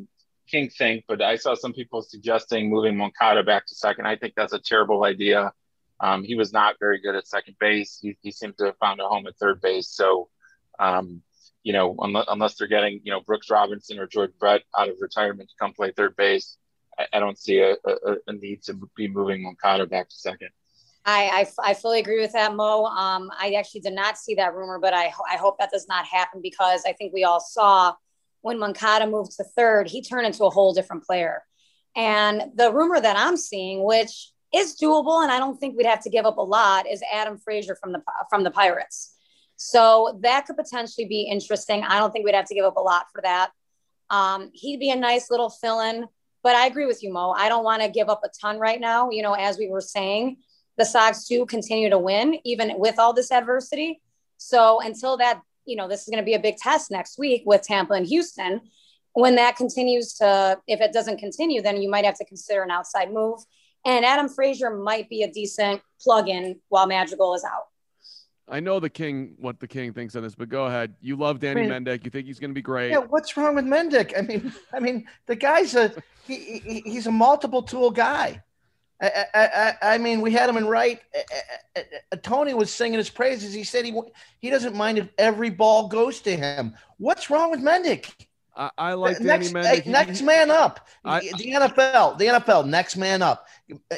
King think, but I saw some people suggesting moving Moncada back to second. I think that's a terrible idea. Um, he was not very good at second base. He, he seemed to have found a home at third base. So, um, you know, unless, unless they're getting, you know, Brooks Robinson or George Brett out of retirement to come play third base, I, I don't see a, a, a need to be moving Moncada back to second. I, I, I fully agree with that, Mo. Um, I actually did not see that rumor, but I, I hope that does not happen, because I think we all saw when Moncada moved to third, he turned into a whole different player. And the rumor that I'm seeing, which is doable, and I don't think we'd have to give up a lot, is Adam Frazier from the from the Pirates. So that could potentially be interesting. I don't think we'd have to give up a lot for that. Um, he'd be a nice little fill-in, but I agree with you, Mo. I don't want to give up a ton right now. You know, as we were saying, the Sox do continue to win, even with all this adversity. So until that, you know, this is going to be a big test next week with Tampa and Houston. When that continues to, if it doesn't continue, then you might have to consider an outside move. And Adam Frazier might be a decent plug-in while Madrigal is out. I know the King, what the King thinks on this, but go ahead. You love Danny I mean, Mendick. You think he's going to be great. Yeah, what's wrong with Mendick? I mean, I mean, the guy's a he, he he's a multiple tool guy. I, I, I, I mean, we had him in right. Uh, uh, Tony was singing his praises. He said he he doesn't mind if every ball goes to him. What's wrong with Mendick? I, I like next, Danny Mendick. Hey, next man up. I, the N F L, the N F L, next man up.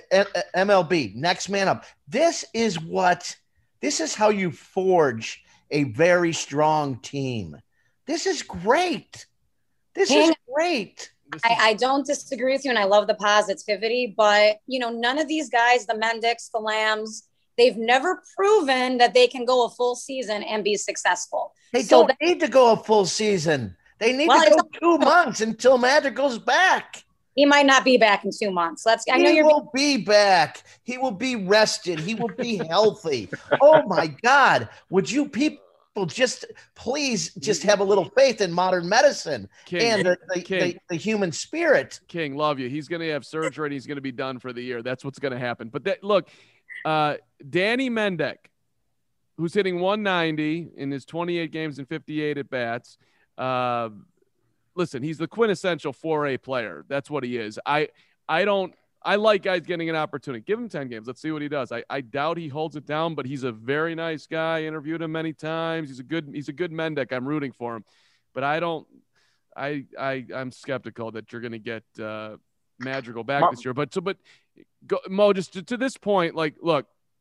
M L B, next man up. This is what. This is how you forge a very strong team. This is great. This Hang is great. I, I don't disagree with you, and I love the positivity, but, you know, none of these guys, the Mendicks, the Lambs, they've never proven that they can go a full season and be successful. They so don't that, need to go a full season. They need well, to go two months until Madrigal's back. He might not be back in two months. Let's. I know he you're. will be back. He will be rested. He will be healthy. Oh my God! Would you people just please just have a little faith in modern medicine King, and the the, King, the the human spirit? King, love you. He's going to have surgery and he's going to be done for the year. That's what's going to happen. But that, look, uh, Danny Mendick, who's hitting one ninety in his twenty-eight games and fifty-eight at bats. Uh, Listen, he's the quintessential four A player. That's what he is. I I don't – I like guys getting an opportunity. Give him ten games. Let's see what he does. I, I doubt he holds it down, but he's a very nice guy. Interviewed him many times. He's a good he's a good Mendick. I'm rooting for him. But I don't I I I'm skeptical that you're going to get uh, Madrigal back Mo- this year. But so but go, Mo, just to, to this point, like, look,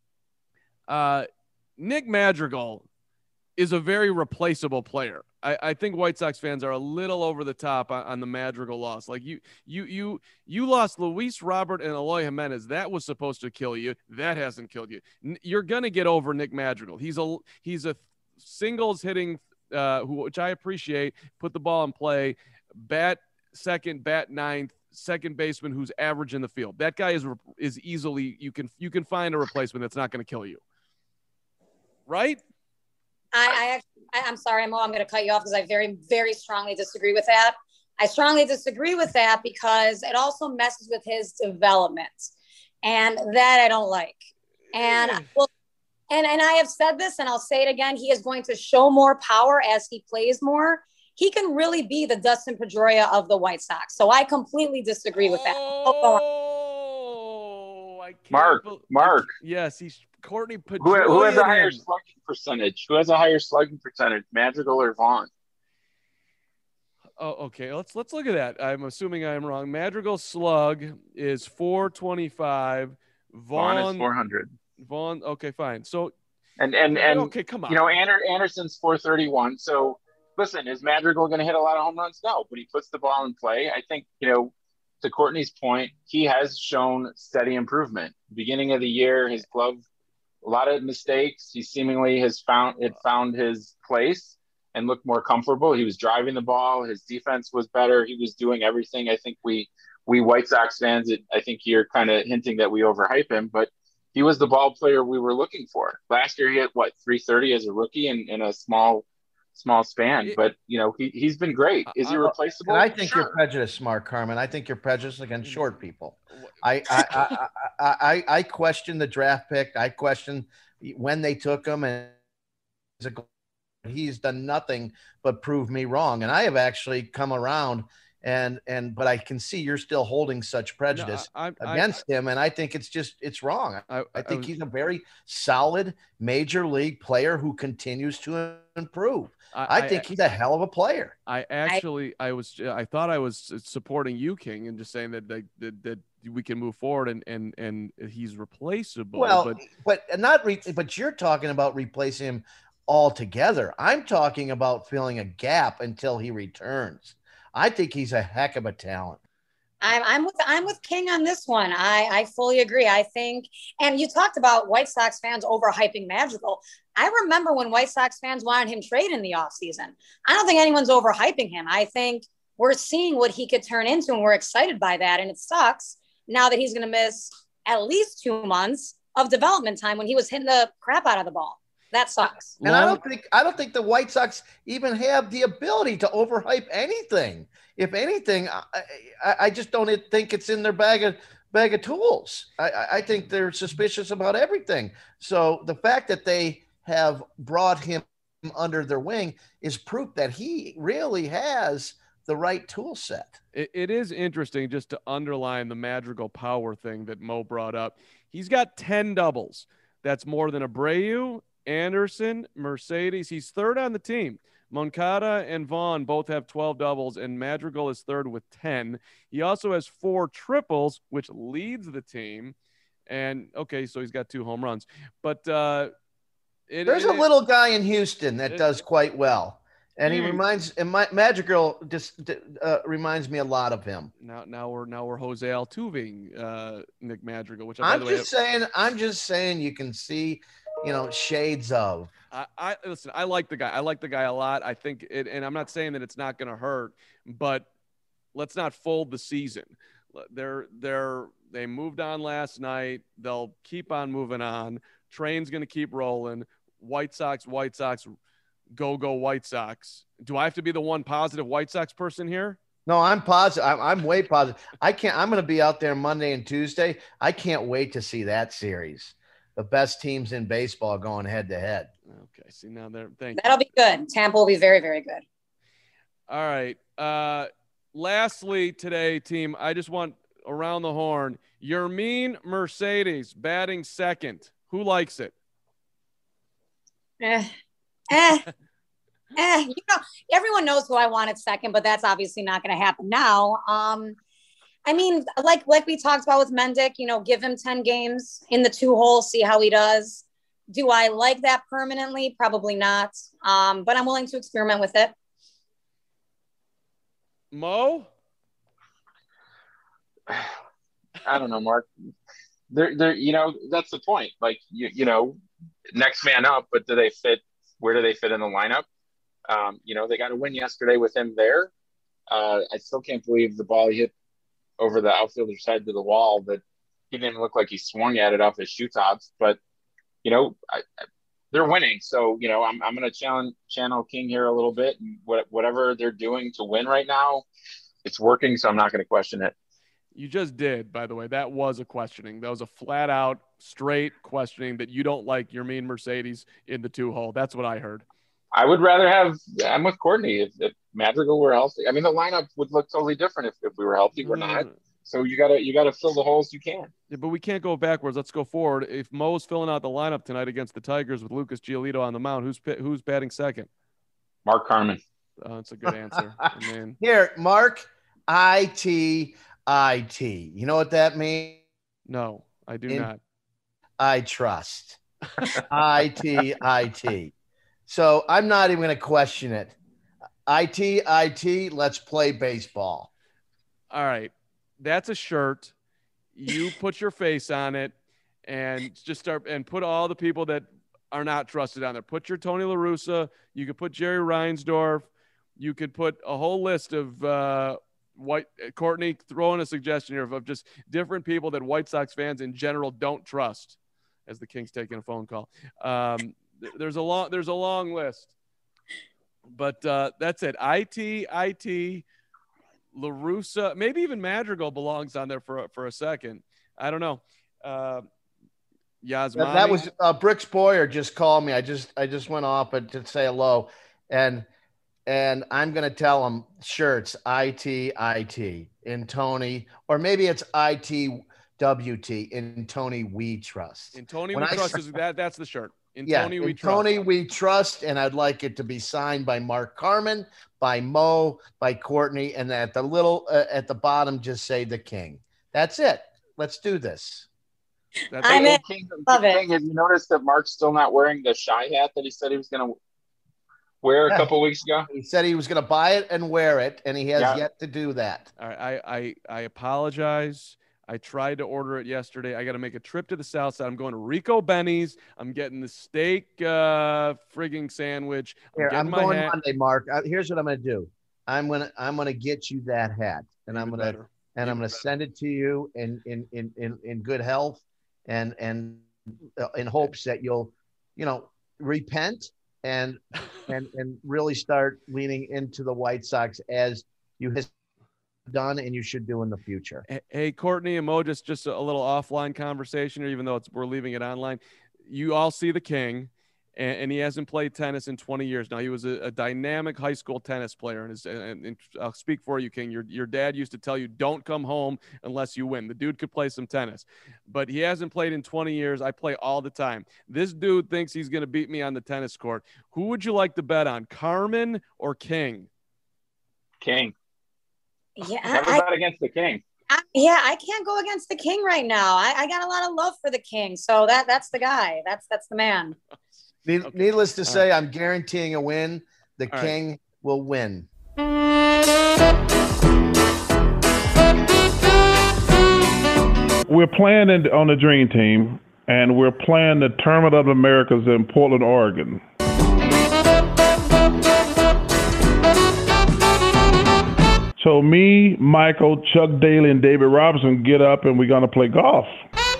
uh, Nick Madrigal is a very replaceable player. I, I think White Sox fans are a little over the top on, on the Madrigal loss. Like you, you, you, you lost Luis Robert and Eloy Jimenez. That was supposed to kill you. That hasn't killed you. N- you're gonna get over Nick Madrigal. He's a he's a singles hitting, uh, who, which I appreciate. Put the ball in play, bat second, bat ninth, second baseman who's average in the field. That guy is is easily you can you can find a replacement that's not going to kill you. Right? I, I actually, I, I'm sorry, Mo, I'm going to cut you off because I very, very strongly disagree with that. I strongly disagree with that because it also messes with his development, and that I don't like. And well, and and I have said this, and I'll say it again. He is going to show more power as he plays more. He can really be the Dustin Pedroia of the White Sox. So I completely disagree with that. Oh, I can't Mark, bel- Mark. Yes, he's Courtney Pedroia. Who, who has a higher him. slugging percentage? Who has a higher slugging percentage, Madrigal or Vaughn? Oh, okay. Let's let's look at that. I'm assuming I'm wrong. Madrigal's slug is four twenty-five. Vaughn, Vaughn is four hundred. Vaughn. Okay, fine. So and and and okay, come on. You know, Ander, Anderson's four thirty-one. So listen, is Madrigal going to hit a lot of home runs? No, but he puts the ball in play. I think, you know, to Courtney's point, he has shown steady improvement. Beginning of the year, his glove, a lot of mistakes. He seemingly has found it found his place and looked more comfortable. He was driving the ball. His defense was better. He was doing everything. I think we we White Sox fans, it, I think you're kind of hinting that we overhype him, but he was the ball player we were looking for. Last year, he hit, what, three thirty as a rookie in, in a small small span. But, you know, he, he's been great. Is he replaceable? And I think Sure. you're prejudiced, Mark Carmen. I think you're prejudiced against short people. I I, I, I, I, I question the draft pick. I question when they took him, and he's done nothing but prove me wrong. And I have actually come around And, and, but I can see you're still holding such prejudice No, I, I, against I, him. And I think it's just, it's wrong. I, I think was, he's a very solid major league player who continues to improve. I, I think he's a hell of a player. I actually, I, I was, I thought I was supporting you, King, and just saying that that, that, that we can move forward and and and he's replaceable. Well, but but not, re, but you're talking about replacing him altogether. I'm talking about filling a gap until he returns. I think he's a heck of a talent. I'm, I'm with I'm with King on this one. I, I fully agree. I think, and you talked about White Sox fans overhyping Madrigal. I remember when White Sox fans wanted him traded in the offseason. I don't think anyone's overhyping him. I think we're seeing what he could turn into, and we're excited by that. And it sucks now that he's going to miss at least two months of development time when he was hitting the crap out of the ball. That sucks. And I don't think I don't think the White Sox even have the ability to overhype anything. If anything, I, I, I just don't think it's in their bag of bag of tools. I, I think they're suspicious about everything. So the fact that they have brought him under their wing is proof that he really has the right tool set. It, it is interesting just to underline the Madrigal power thing that Mo brought up. He's got ten doubles. That's more than Abreu, Anderson, Mercedes. He's third on the team. Moncada and Vaughn both have twelve doubles, and Madrigal is third with ten. He also has four triples, which leads the team. And, okay, so he's got two home runs. But uh, it, there's it, a little guy in Houston that it, does quite well. And he mm. reminds and my, Madrigal just uh, reminds me a lot of him. Now, now we're now we're Jose Altuve, uh, Nick Madrigal. Which I'm by the just way, saying. I'm just saying you can see, you know, shades of. I, I listen. I like the guy. I like the guy a lot. I think it, and I'm not saying that it's not going to hurt, but let's not fold the season. They're they're they moved on last night. They'll keep on moving on. Train's going to keep rolling. White Sox, White Sox. Go, go White Sox. Do I have to be the one positive White Sox person here? No, I'm positive. I'm, I'm way positive. I can't, I'm going to be out there Monday and Tuesday. I can't wait to see that series. The best teams in baseball going head to head. Okay. See now there. Thank That'll you. be good. Tampa will be very, very good. All right. Uh, lastly today, team, I just want around the horn, Yermin Mercedes batting second. Who likes it? Eh. Eh, eh, you know, everyone knows who I wanted second, but that's obviously not going to happen now. Um, I mean, like like we talked about with Mendick, you know, give him ten games in the two hole, see how he does. Do I like that permanently? Probably not. Um, but I'm willing to experiment with it. Mo? I don't know, Mark. They're, they're, you know, that's the point. Like, you, you know, next man up, but do they fit? Where do they fit in the lineup? Um, you know, they got a win yesterday with him there. Uh, I still can't believe the ball he hit over the outfielder's head to the wall, that he didn't look like he swung at it off his shoe tops. But, you know, I, I, they're winning. So, you know, I'm, I'm going to challenge channel King here a little bit. And what, whatever they're doing to win right now, it's working. So I'm not going to question it. You just did, by the way. That was a questioning. That was a flat out, straight questioning that you don't like Yermin Mercedes in the two hole. That's what I heard. I would rather have, I'm with Courtney. If, if Madrigal were healthy, I mean, the lineup would look totally different if, if we were healthy. We're not. So you gotta you gotta fill the holes you can. Yeah, but we can't go backwards. Let's go forward. If Mo's filling out the lineup tonight against the Tigers with Lucas Giolito on the mound, who's who's batting second? Mark Carmen. Uh, that's a good answer. I mean, here, Mark, I T. I T. You know what that means? No, I do In, not. I trust. I T I T. So I'm not even going to question it. I T I T. Let's play baseball. All right. That's a shirt. You put your face on it and just start and put all the people that are not trusted on there. Put your Tony La Russa. You could put Jerry Reinsdorf. You could put a whole list of uh, White Courtney throwing a suggestion here of, of just different people that White Sox fans in general don't trust, as the King's taking a phone call. Um, th- there's a long there's a long list, but uh, that's it. I T I T La Russa, maybe even Madrigal belongs on there for for a second. I don't know. Uh, Yasmani. That, that was uh, Bricks Boyer just called me. I just I just went off and to say hello, and and I'm going to tell them shirts, I T I T in Tony, or maybe it's I T W T in Tony We Trust. In Tony When We I Trust say- is that that's the shirt. In Yeah, Tony in We Trust. Tony We Trust, and I'd like it to be signed by Mark Carman, by Mo, by Courtney, and at the little uh, at the bottom just say the King. That's it. Let's do this. That's I'm Hey, in. King, Love it. King, have you noticed that Mark's still not wearing the shy hat that he said he was going to wear a Yeah. couple weeks ago? He said he was going to buy it and wear it, and he has Yeah. yet to do that. All right, I, I I apologize. I tried to order it yesterday. I got to make a trip to the south side. I'm going to Rico Benny's. I'm getting the steak uh, frigging sandwich. I'm Here, getting I'm my going hat. Monday, Mark. Uh, here's what I'm going to do. I'm going to I'm going to get you that hat, and I'm Even going to better. and I'm Even going to better. send it to you in in in in, in good health, and and uh, in hopes that you'll, you know, repent and and and really start leaning into the White Sox as you have done and you should do in the future. Hey- Hey, Courtney and Mo, just just a little offline conversation here, even though it's, we're leaving it online. You all see the King, and, and he hasn't played tennis in twenty years. Now, he was a, a dynamic high school tennis player, and, his, and, and I'll speak for you, King. Your, your dad used to tell you, don't come home unless you win. The dude could play some tennis, but he hasn't played in twenty years. I play all the time. This dude thinks he's going to beat me on the tennis court. Who would you like to bet on, Carmen or King? King. Yeah, Never I, bet against the King. I, yeah, I can't go against the King right now. I, I got a lot of love for the King, so that that's the guy. That's that's the man. Need- Okay. Needless to All say, I'm guaranteeing a win. The All right. King will win. We're playing in, on the Dream Team, and we're playing the Tournament of the Americas in Portland, Oregon. So me, Michael, Chuck Daly, and David Robinson get up, and we're going to play golf.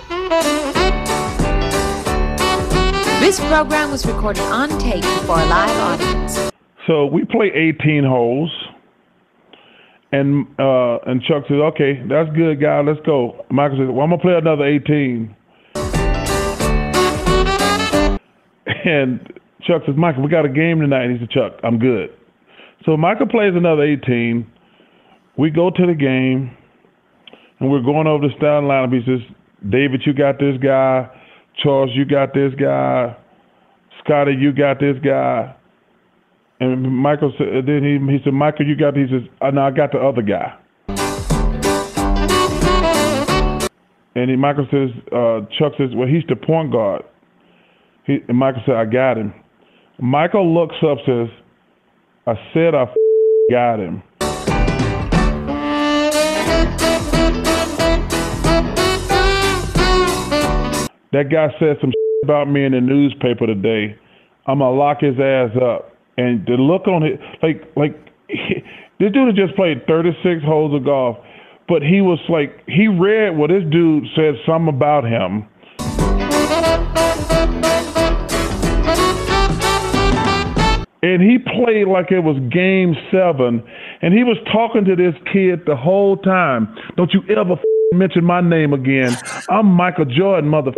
This program was recorded on tape for a live audience. So we play eighteen holes, and uh, and Chuck says, "Okay, that's good, guy. Let's go." Michael says, "Well, I'm gonna play another eighteen." And Chuck says, "Michael, we got a game tonight." And he said, "Chuck, I'm good." So Michael plays another eighteen. We go to the game, and we're going over the starting lineup. He says, "David, you got this guy. Charles, you got this guy. Scotty, you got this guy." And Michael said, then he, he said, "Michael, you got," he says, "Oh, no, I got the other guy." And he, Michael says, uh, Chuck says, "Well, he's the point guard." He, and Michael said, "I got him." Michael looks up, says, "I said I f- got him." That guy said some shit about me in the newspaper today. I'm gonna lock his ass up. And the look on it, like, like he, this dude had just played thirty-six holes of golf, but he was like, he read what this dude said something about him. And he played like it was game seven, and he was talking to this kid the whole time. "Don't you ever f- mention my name again. I'm Michael Jordan, motherfucker.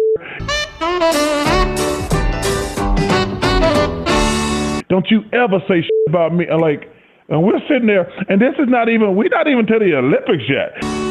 Don't you ever say shit about me." And like, and we're sitting there, and this is not even, we're not even to the Olympics yet.